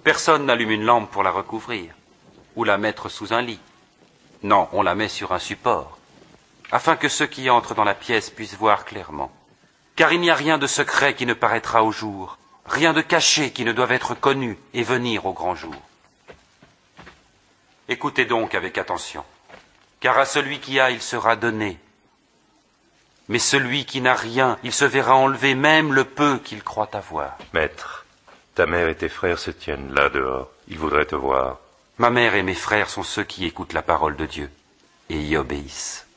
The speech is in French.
Personne n'allume une lampe pour la recouvrir, ou la mettre sous un lit. Non, on la met sur un support, afin que ceux qui entrent dans la pièce puissent voir clairement. Car il n'y a rien de secret qui ne paraîtra au jour, rien de caché qui ne doive être connu et venir au grand jour. Écoutez donc avec attention, car à celui qui a, il sera donné. Mais celui qui n'a rien, il se verra enlever même le peu qu'il croit avoir. Maître, ta mère et tes frères se tiennent là dehors. Ils voudraient te voir. Ma mère et mes frères sont ceux qui écoutent la parole de Dieu et y obéissent.